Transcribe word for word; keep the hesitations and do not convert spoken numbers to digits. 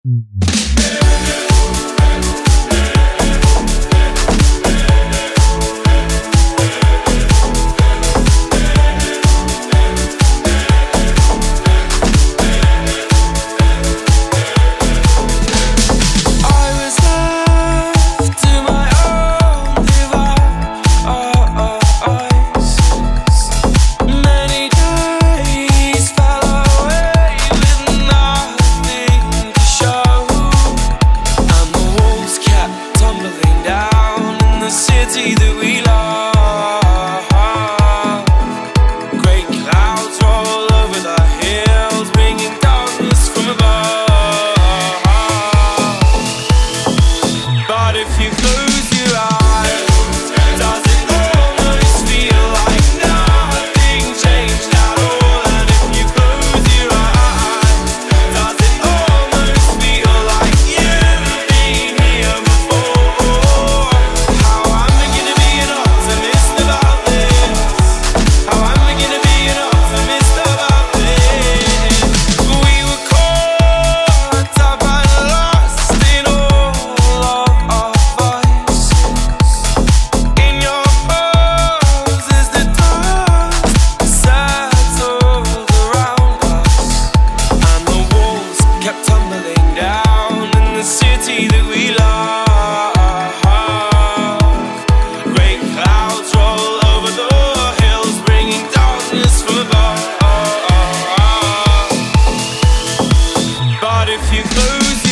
That we love. Great clouds roll over the hills, bringing darkness from above. But if you close your eyes, does it almost feel like nothing changed at all? And if you close your eyes, does it almost feel like you've been here before? How am I gonna be an optimist about this? How am I gonna be an optimist about this? We were caught up and lost in all of our vices. In your pose as the dust settled around us, and the walls kept tumbling down in the city that we love. Great clouds roll over the hills, bringing darkness from above. But if you close